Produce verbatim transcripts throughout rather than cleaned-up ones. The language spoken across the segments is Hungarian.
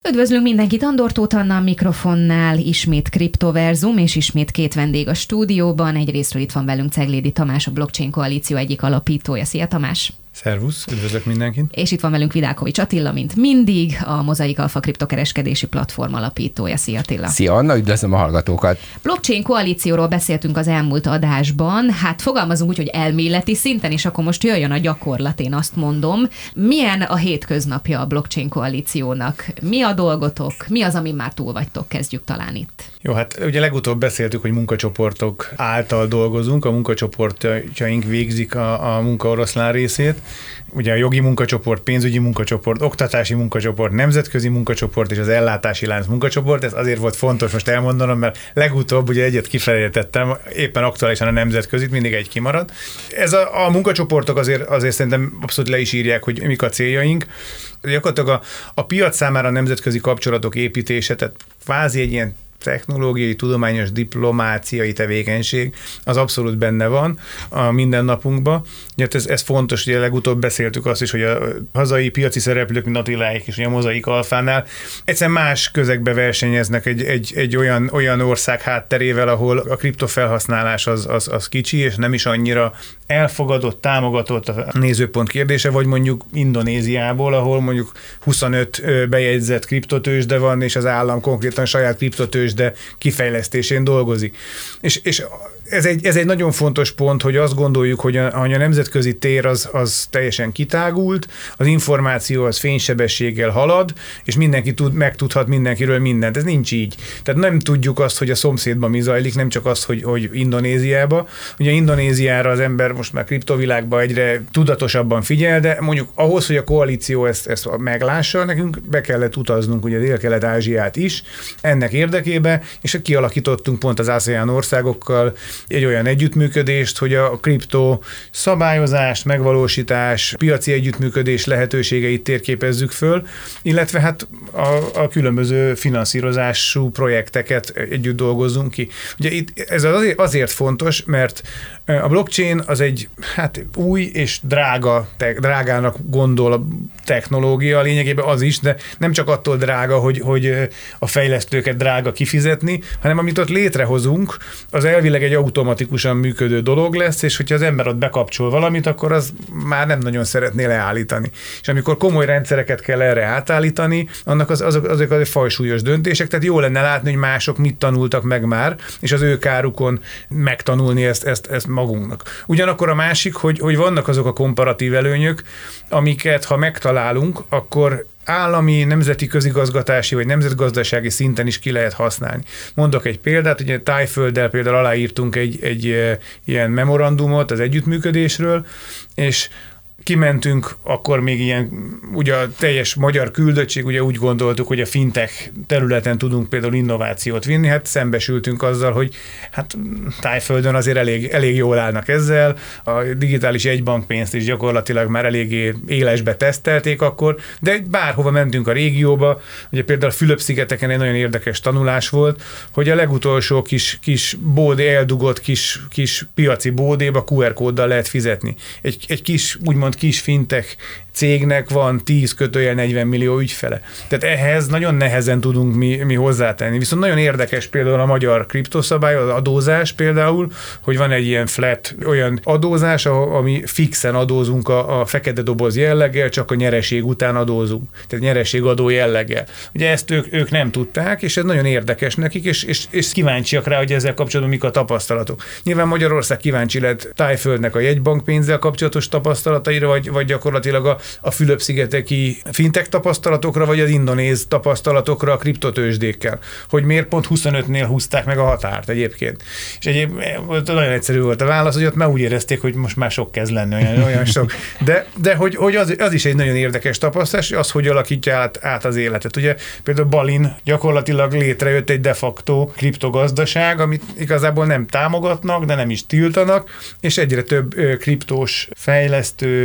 Üdvözlünk mindenkit, Andor Tóth Anna a mikrofonnál, ismét Kriptoverzum, és ismét két vendég a stúdióban. Egyrésztről itt van velünk Ceglédi Tamás, a Blockchain Koalíció egyik alapítója. Szia Tamás! Szervusz, üdvözlök mindenkit! És itt van velünk Vidákovics Attila, mint mindig, a Mozaik Alpha kriptokereskedési platform alapítója. Szia Attila! Szia Anna, üdvözlöm a hallgatókat! Blockchain Koalícióról beszéltünk az elmúlt adásban, hát fogalmazunk úgy, hogy elméleti szinten, és akkor most jöjjön a gyakorlat, én azt mondom. Milyen a hétköznapja a Blockchain Koalíciónak? Mi a dolgotok? Mi az, amin már túl vagytok? Kezdjük talán itt. Jó, hát ugye legutóbb beszéltük, hogy munkacsoportok által dolgozunk, a munkacsoportjaink végzik a, a munka oroszlán részét. Ugye a jogi munkacsoport, pénzügyi munkacsoport, oktatási munkacsoport, nemzetközi munkacsoport és az ellátási lánc munkacsoport. Ez azért volt fontos most elmondanom, mert legutóbb ugye egyet kifelejtettem, éppen aktuálisan a nemzetközit, mindig egy kimarad. Ez a, a munkacsoportok azért, azért szerintem abszolút le is írják, hogy mik a céljaink. Gyakorlatilag a, a piac számára a nemzetközi kapcsolatok építése, tehát kvázi egy ilyen technológiai, tudományos, diplomáciai tevékenység, az abszolút benne van a mindennapunkban. Ugye ez, ez fontos, ugye legutóbb beszéltük azt is, hogy a hazai piaci szereplők, mint Attiláék és a Mozaik Alphánál egyszerűen más közegbe versenyeznek egy, egy, egy olyan, olyan ország hátterével, ahol a kriptofelhasználás az, az, az kicsi, és nem is annyira elfogadott, támogatott a nézőpont kérdése, vagy mondjuk Indonéziából, ahol mondjuk huszonöt bejegyzett kriptotőzsde van, és az állam konkrétan saját kriptotőzsde kifejlesztésén dolgozik. És, és ez, egy, ez egy nagyon fontos pont, hogy azt gondoljuk, hogy a, hogy a nemzetközi tér az, az teljesen kitágult, az információ az fénysebességgel halad, és mindenki tud, megtudhat mindenkiről mindent. Ez nincs így. Tehát nem tudjuk azt, hogy a szomszédban mi zajlik, nem csak azt, hogy, hogy Indonéziában. Ugye Indonéziára az ember most már kriptovilágban egyre tudatosabban figyel, de mondjuk ahhoz, hogy a koalíció ezt, ezt meglássa, nekünk be kellett utaznunk ugye Dél-Kelet-Ázsiát is ennek érdekében, és kialakítottunk pont az ASEAN országokkal egy olyan együttműködést, hogy a kriptó szabályozás, megvalósítás, piaci együttműködés lehetőségeit térképezzük föl, illetve hát a, a különböző finanszírozású projekteket együtt dolgozzunk ki. Ugye itt ez azért, azért fontos, mert a blockchain az egy hát új és drága, te, drágának gondol a technológia, lényegében az is, de nem csak attól drága, hogy, hogy a fejlesztőket drága kifizetni, hanem amit ott létrehozunk, az elvileg egy automatikusan működő dolog lesz, és hogyha az ember ott bekapcsol valamit, akkor az már nem nagyon szeretné leállítani. És amikor komoly rendszereket kell erre átállítani, annak az, azok, azok az fajsúlyos döntések, tehát jó lenne látni, hogy mások mit tanultak meg már, és az ő kárukon megtanulni ezt, ezt, ezt magunknak. Ugyanakkor a másik, hogy, hogy vannak azok a komparatív előnyök, amiket ha megtalálunk, akkor állami, nemzeti közigazgatási vagy nemzetgazdasági szinten is ki lehet használni. Mondok egy példát, ugye Tájfölddel például aláírtunk egy, egy e, ilyen memorandumot az együttműködésről, és kimentünk, akkor még ilyen, ugye a teljes magyar küldöttség, ugye úgy gondoltuk, hogy a fintech területen tudunk például innovációt vinni, hát szembesültünk azzal, hogy hát Tájföldön azért elég, elég jól állnak ezzel, a digitális egybankpénzt is gyakorlatilag már eléggé élesbe tesztelték akkor, de bárhova mentünk a régióba, ugye például a Fülöp-szigeteken egy nagyon érdekes tanulás volt, hogy a legutolsó kis, kis bódé, eldugott kis, kis piaci bódéba kú er kóddal lehet fizetni. Egy, egy kis, úgymond kis fintech cégnek van tíz kötőjel negyven millió ügyfele. Tehát ehhez nagyon nehezen tudunk mi, mi hozzátenni. Viszont nagyon érdekes például a magyar kriptoszabály, az adózás például, hogy van egy ilyen flat, olyan adózás, ami fixen adózunk a, a fekete doboz jelleggel, csak a nyereség után adózunk. Tehát nyereségadó jelleggel. Ugye ezt ők, ők nem tudták, és ez nagyon érdekes nekik, és, és, és kíváncsiak rá, hogy ezzel kapcsolatban mik a tapasztalatok. Nyilván Magyarország kíváncsi lett Tájföldnek a jegybankpénzzel kapcsolatos tapasztalataira, vagy, vagy gyakorlatilag a, a Fülöp-szigeteki fintech tapasztalatokra, vagy az indonéz tapasztalatokra a kriptotőzsdékkel. Hogy miért pont huszonötnél húzták meg a határt egyébként. És egyébként nagyon egyszerű volt a válasz, hogy ott már úgy érezték, hogy most már sok kezd lenni, olyan, olyan sok. De, de hogy, hogy az, az is egy nagyon érdekes tapasztalás, az, hogy alakítja át, át az életet. Ugye például Balin gyakorlatilag létrejött egy de facto kriptogazdaság, amit igazából nem támogatnak, de nem is tiltanak, és egyre több ö, kriptós fejlesztő,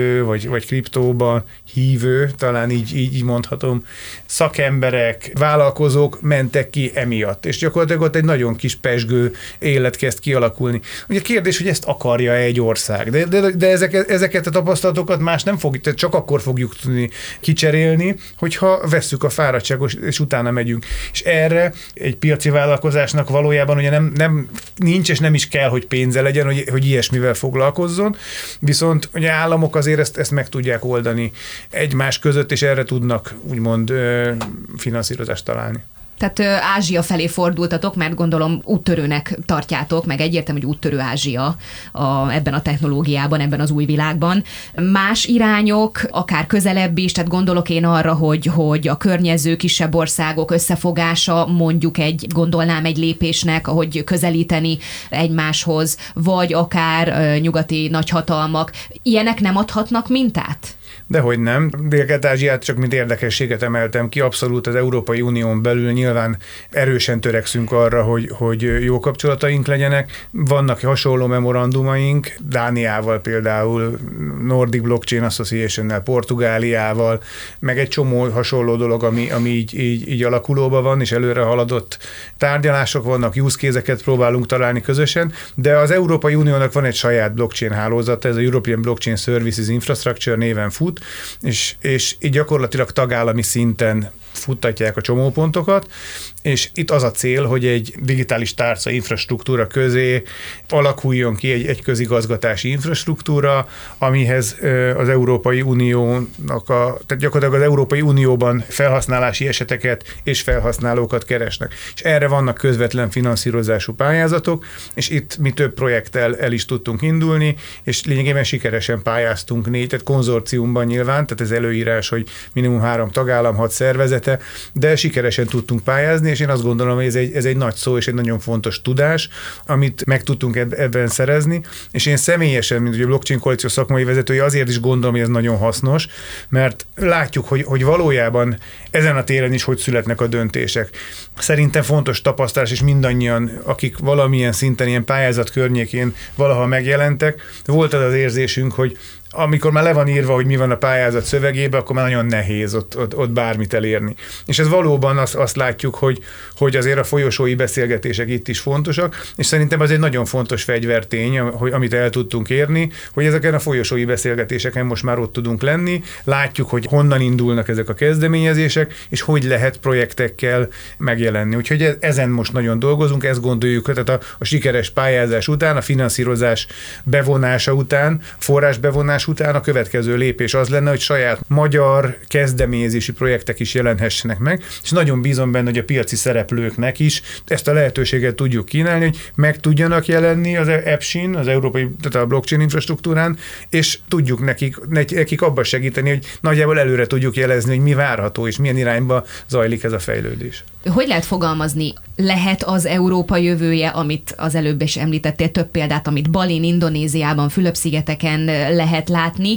kezelő, vagy, vagy kriptóban hívő, talán így, így, így mondhatom, szakemberek, vállalkozók mentek ki emiatt, és gyakorlatilag ott egy nagyon kis pezsgő élet kezd kialakulni. Ugye kérdés, hogy ezt akarja egy ország, de, de, de ezeket, ezeket a tapasztalatokat más nem fog, tehát csak akkor fogjuk tudni kicserélni, hogyha vesszük a fáradtságot, és utána megyünk. És erre egy piaci vállalkozásnak valójában ugye nem, nem nincs, és nem is kell, hogy pénze legyen, hogy, hogy ilyesmivel foglalkozzon, viszont ugye államok azért ezt, ezt meg tudják oldani egymás között, és erre tudnak úgymond finanszírozást találni. Tehát Ázsia felé fordultatok, mert gondolom úttörőnek tartjátok, meg egyértelmű, hogy úttörő Ázsia a, ebben a technológiában, ebben az új világban. Más irányok, akár közelebb is, tehát gondolok én arra, hogy, hogy a környező kisebb országok összefogása mondjuk egy, gondolnám egy lépésnek, ahogy közelíteni egymáshoz, vagy akár nyugati nagyhatalmak. Ilyenek nem adhatnak mintát? Dehogy nem. Dél-Kelet-Ázsiát csak mint érdekességet emeltem ki, abszolút az Európai Unión belül nyilván erősen törekszünk arra, hogy, hogy jó kapcsolataink legyenek. Vannak hasonló memorandumaink, Dániával például, Nordic Blockchain Association-nel, Portugáliával, meg egy csomó hasonló dolog, ami, ami így, így, így alakulóban van, és előre haladott tárgyalások vannak, use case-eket próbálunk találni közösen, de az Európai Uniónak van egy saját blockchain hálózata, ez a European Blockchain Services Infrastructure néven fut, és, és így gyakorlatilag tagállami szinten futtatják a csomópontokat, és itt az a cél, hogy egy digitális tárca infrastruktúra közé alakuljon ki egy, egy közigazgatási infrastruktúra, amihez az Európai Uniónak a, tehát gyakorlatilag az Európai Unióban felhasználási eseteket és felhasználókat keresnek. És erre vannak közvetlen finanszírozású pályázatok, és itt mi több projekttel el is tudtunk indulni, és lényegében sikeresen pályáztunk négy, tehát konzorciumban nyilván, tehát ez előírás, hogy minimum három tagállam, hat szervezete, de sikeresen tudtunk pályázni, és én azt gondolom, hogy ez egy, ez egy nagy szó és egy nagyon fontos tudás, amit meg tudtunk ebben szerezni, és én személyesen, mint ugye a Blockchain Koalíció szakmai vezetője, azért is gondolom, hogy ez nagyon hasznos, mert látjuk, hogy, hogy valójában ezen a téren is hogy születnek a döntések. Szerintem fontos tapasztalás, és mindannyian, akik valamilyen szinten ilyen pályázat környékén valaha megjelentek, volt az az érzésünk, hogy amikor már le van írva, hogy mi van a pályázat szövegében, akkor már nagyon nehéz ott, ott, ott bármit elérni. És ez valóban azt, azt látjuk, hogy, hogy azért a folyosói beszélgetések itt is fontosak, és szerintem az egy nagyon fontos fegyvertény, hogy, amit el tudtunk érni, hogy ezeken a folyosói beszélgetéseken most már ott tudunk lenni, látjuk, hogy honnan indulnak ezek a kezdeményezések, és hogy lehet projektekkel megjelenni. Úgyhogy ezen most nagyon dolgozunk, ezt gondoljuk, tehát a, a sikeres pályázás után, a finanszírozás bevonása után, forrás bevonás után a következő lépés az lenne, hogy saját magyar kezdeményezési projektek is jelenhessenek meg, és nagyon bízom benne, hogy a piaci szereplőknek is ezt a lehetőséget tudjuk kínálni, hogy meg tudjanak jelenni az EPSIN, az európai, tehát a blockchain infrastruktúrán, és tudjuk nekik, nekik abban segíteni, hogy nagyjából előre tudjuk jelezni, hogy mi várható, és milyen irányba zajlik ez a fejlődés. Hogy lehet fogalmazni? Lehet az Európa jövője, amit az előbb is említettél, több példát, amit Balin, Indonéziában, Fülöp-szigeteken lehet látni.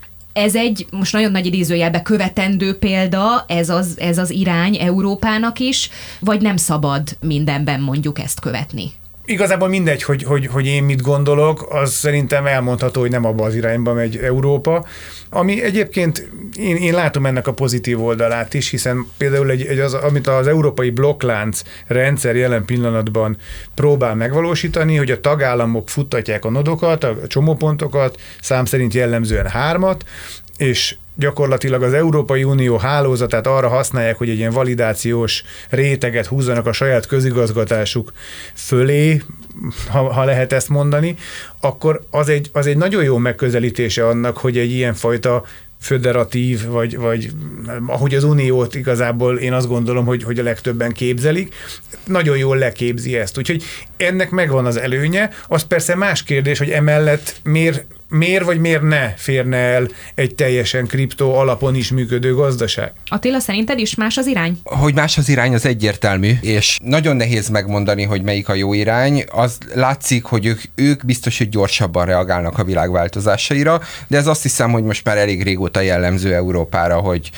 Ez egy, most nagyon nagy idézőjelbe követendő példa, ez az, ez az irány Európának is, vagy nem szabad mindenben mondjuk ezt követni? Igazából mindegy, hogy, hogy, hogy én mit gondolok, az szerintem elmondható, hogy nem abba az irányba megy Európa. Ami egyébként én, én látom ennek a pozitív oldalát is, hiszen például egy, egy az, amit az európai blokklánc rendszer jelen pillanatban próbál megvalósítani, hogy a tagállamok futtatják a nodokat, a csomópontokat, szám szerint jellemzően hármat, és gyakorlatilag az Európai Unió hálózatát arra használják, hogy egy ilyen validációs réteget húzzanak a saját közigazgatásuk fölé, ha, ha lehet ezt mondani, akkor az egy, az egy nagyon jó megközelítése annak, hogy egy ilyenfajta föderatív, vagy, vagy ahogy az uniót igazából én azt gondolom, hogy, hogy a legtöbben képzelik, nagyon jól leképzi ezt. Úgyhogy ennek megvan az előnye, az persze más kérdés, hogy emellett miért Miért vagy miért ne férne el egy teljesen kriptó alapon is működő gazdaság? Attila, szerinted is más az irány? Hogy más az irány, az egyértelmű, és nagyon nehéz megmondani, hogy melyik a jó irány. Az látszik, hogy ők, ők biztos, hogy gyorsabban reagálnak a világ változásaira, de ez azt hiszem, hogy most már elég régóta jellemző Európára, hogy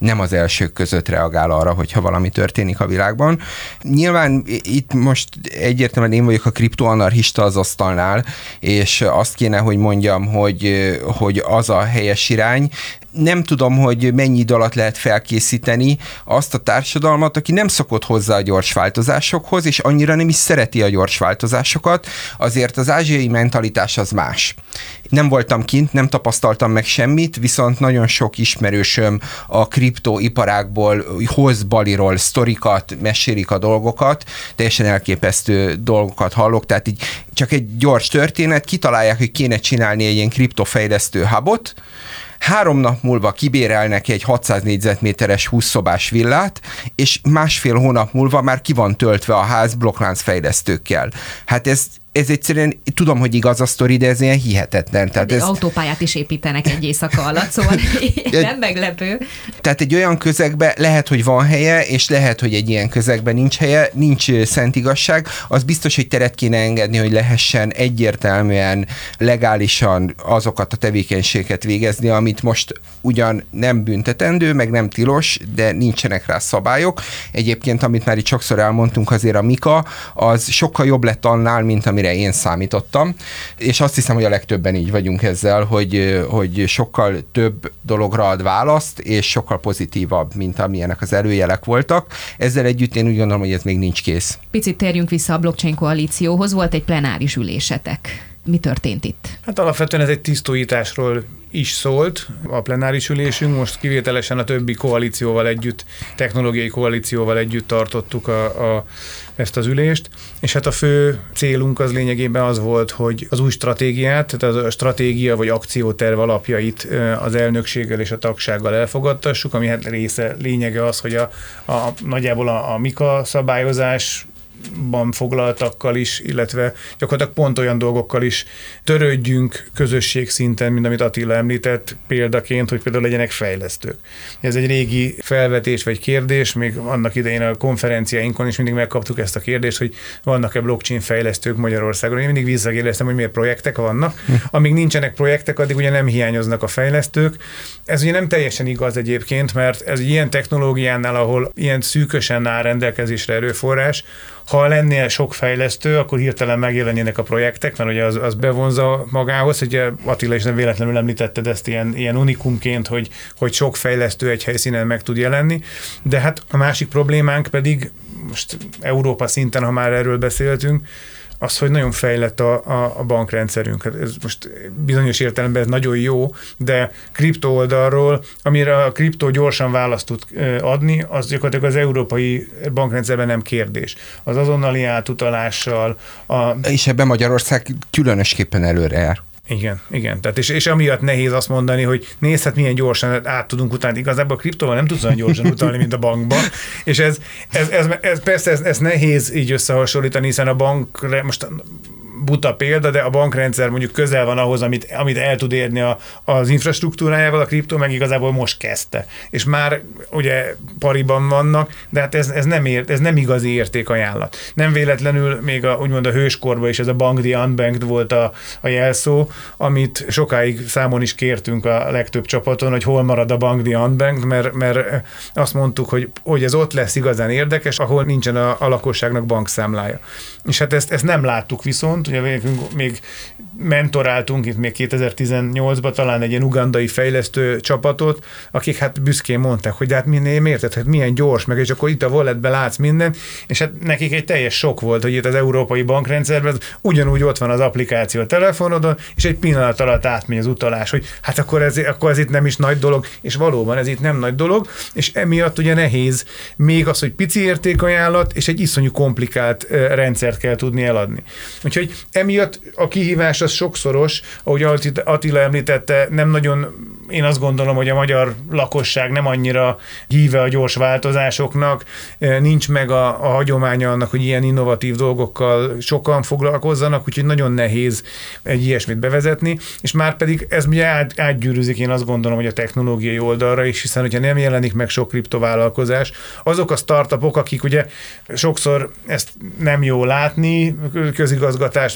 nem az elsők között reagál arra, hogyha valami történik a világban. Nyilván itt most egyértelműen én vagyok a kriptoanarchista az asztalnál, és azt kéne, hogy mondjam, hogy, hogy az a helyes irány. Nem tudom, hogy mennyi idő alatt lehet felkészíteni azt a társadalmat, aki nem szokott hozzá a gyors változásokhoz, és annyira nem is szereti a gyors változásokat, azért az ázsiai mentalitás az más. Nem voltam kint, nem tapasztaltam meg semmit, viszont nagyon sok ismerősöm a kriptoiparákból hoz Baliról sztorikat, mesélik a dolgokat, teljesen elképesztő dolgokat hallok, tehát így csak egy gyors történet, kitalálják, hogy kéne csinálni egy ilyen kriptofejlesztő hubot, három nap múlva kibérelnek egy hatszáz négyzetméteres húsz szobás villát, és másfél hónap múlva már ki van töltve a ház blokklánc fejlesztőkkel. Hát ez ez egyszerűen, tudom, hogy igaz a sztori, de ez ilyen hihetetlen. Tehát ez... autópályát is építenek egy éjszaka alatt, szóval nem meglepő. Tehát egy olyan közegben lehet, hogy van helye, és lehet, hogy egy ilyen közegben nincs helye, nincs szent igazság. Az biztos, hogy teret kéne engedni, hogy lehessen egyértelműen, legálisan azokat a tevékenységeket végezni, amit most ugyan nem büntetendő, meg nem tilos, de nincsenek rá szabályok. Egyébként, amit már itt sokszor elmondtunk, azért a Mika, az sokkal jobb lett annál, mint ami én számítottam, és azt hiszem, hogy a legtöbben így vagyunk ezzel, hogy, hogy sokkal több dologra ad választ, és sokkal pozitívabb, mint amilyenek az előjelek voltak. Ezzel együtt én úgy gondolom, hogy ez még nincs kész. Picit térjünk vissza a blockchain koalícióhoz, volt egy plenáris ülésetek. Mi történt itt? Hát alapvetően ez egy tisztújításról is szólt a plenáris ülésünk, most kivételesen a többi koalícióval együtt, technológiai koalícióval együtt tartottuk a, a, ezt az ülést, és hát a fő célunk az lényegében az volt, hogy az új stratégiát, tehát a stratégia vagy akcióterv alapjait az elnökséggel és a tagsággal elfogadtassuk, ami hát része, lényege az, hogy a, a nagyjából a, a Mika szabályozás ban foglaltakkal is, illetve gyakorlatilag pont olyan dolgokkal is törődjünk közösség szinten, mint amit Attila említett példaként, hogy például legyenek fejlesztők. Ez egy régi felvetés vagy kérdés, még annak idején a konferenciáinkon is mindig megkaptuk ezt a kérdést, hogy vannak-e blockchain fejlesztők Magyarországon. Én mindig visszakérdeztem, hogy miért projektek vannak. Amíg nincsenek projektek, addig ugye nem hiányoznak a fejlesztők. Ez ugye nem teljesen igaz egyébként, mert ez ilyen technológiánál, ahol ilyen szűkösen áll rendelkezésre erőforrás, ha lennél sok fejlesztő, akkor hirtelen megjelennének a projektek, mert ugye az, az bevonza magához, ugye Attila is nem véletlenül említetted ezt ilyen, ilyen unikumként, hogy, hogy sok fejlesztő egy helyszínen meg tud jelenni, de hát a másik problémánk pedig, most Európa szinten, ha már erről beszéltünk, az, hogy nagyon fejlett a, a, a bankrendszerünk. Ez most bizonyos értelemben ez nagyon jó, de kripto oldalról, amire a kriptó gyorsan választ tud adni, az gyakorlatilag az európai bankrendszerben nem kérdés. Az azonnali átutalással. A... És ebben Magyarország különösképpen előre jár. Igen, igen. Tehát és, és amiatt nehéz azt mondani, hogy nézd, hát milyen gyorsan át tudunk utalni. Igazából a kriptóval nem tudsz olyan gyorsan utalni, mint a bankban. És ez, ez, ez, ez persze ez, ez nehéz így összehasonlítani, hiszen a bank, most buta példa, de a bankrendszer mondjuk közel van ahhoz, amit, amit el tud érni a, az infrastruktúrájával, a kriptó meg igazából most kezdte. És már ugye pariban vannak, de hát ez, ez, nem, ért, ez nem igazi értékajánlat. Nem véletlenül még a, úgymond a hőskorban is ez a Bank the Unbanked volt a, a jelszó, amit sokáig számon is kértünk a legtöbb csapaton, hogy hol marad a Bank the Unbanked, mert, mert azt mondtuk, hogy, hogy ez ott lesz igazán érdekes, ahol nincsen a, a lakosságnak bankszámlája. És hát ezt, ezt nem láttuk viszont, ugye még mentoráltunk itt még kétezer-tizennyolcban talán egy ilyen ugandai fejlesztő csapatot, akik hát büszkén mondták, hogy de hát miért érted, hát milyen gyors, meg és akkor itt a walletben látsz minden, és hát nekik egy teljes sok volt, hogy itt az európai bankrendszerben ugyanúgy ott van az applikáció a telefonodon, és egy pillanat alatt átmegy az utalás, hogy hát akkor ez, akkor ez itt nem is nagy dolog, és valóban ez itt nem nagy dolog, és emiatt ugye nehéz még az, hogy pici értékajánlat, és egy iszonyú komplikált rendszert kell tudni eladni. Úgyhogy emiatt a kihívás az sokszoros, ahogy Attila említette, nem nagyon, én azt gondolom, hogy a magyar lakosság nem annyira híve a gyors változásoknak, nincs meg a, a hagyománya annak, hogy ilyen innovatív dolgokkal sokan foglalkozzanak, úgyhogy nagyon nehéz egy ilyesmit bevezetni, és már pedig ez ugye át, átgyűrűzik, én azt gondolom, hogy a technológiai oldalra is, hiszen hogyha nem jelenik meg sok kriptovállalkozás, azok a startupok, akik ugye sokszor ezt nem jó látni, közigazgatás,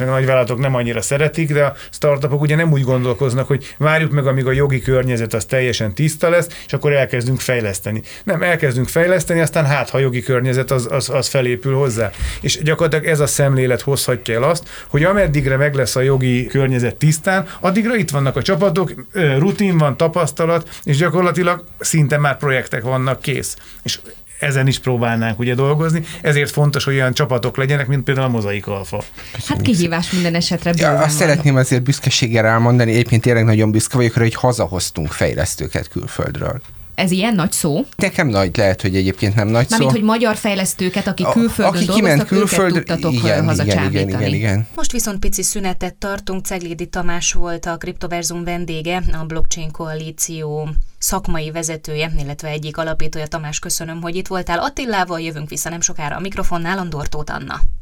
meg a nagyvállalatok nem annyira szeretik, de a startupok ugye nem úgy gondolkoznak, hogy várjuk meg, amíg a jogi környezet az teljesen tiszta lesz, és akkor elkezdünk fejleszteni. Nem, elkezdünk fejleszteni, aztán hát, ha a jogi környezet az, az, az felépül hozzá. És gyakorlatilag ez a szemlélet hozhatja el azt, hogy ameddigre meg lesz a jogi környezet tisztán, addigra itt vannak a csapatok, rutin van, tapasztalat, és gyakorlatilag szinte már projektek vannak kész. És ezen is próbálnánk ugye dolgozni, ezért fontos, hogy olyan csapatok legyenek, mint például a Mozaik Alfa. Hát kihívás minden esetre bőven ja, azt van. szeretném azért büszkeséggel elmondani, egyébként tényleg nagyon büszke vagyok rá, hogy hazahoztunk fejlesztőket külföldről. Ez ilyen nagy szó? Nekem nagy, lehet, hogy egyébként nem nagy szó. Mármint, hogy magyar fejlesztőket, akik külföldön aki dolgoztak, külföld... őket tudtatok igen, hazacsábítani. igen, igen, igen. Most viszont pici szünetet tartunk. Ceglédi Tamás volt a Kriptoverzum vendége, a Blockchain Koalíció szakmai vezetője, illetve egyik alapítója. Tamás, köszönöm, hogy itt voltál. Attilával jövünk vissza nem sokára a mikrofonnál, Andor Tóth Anna.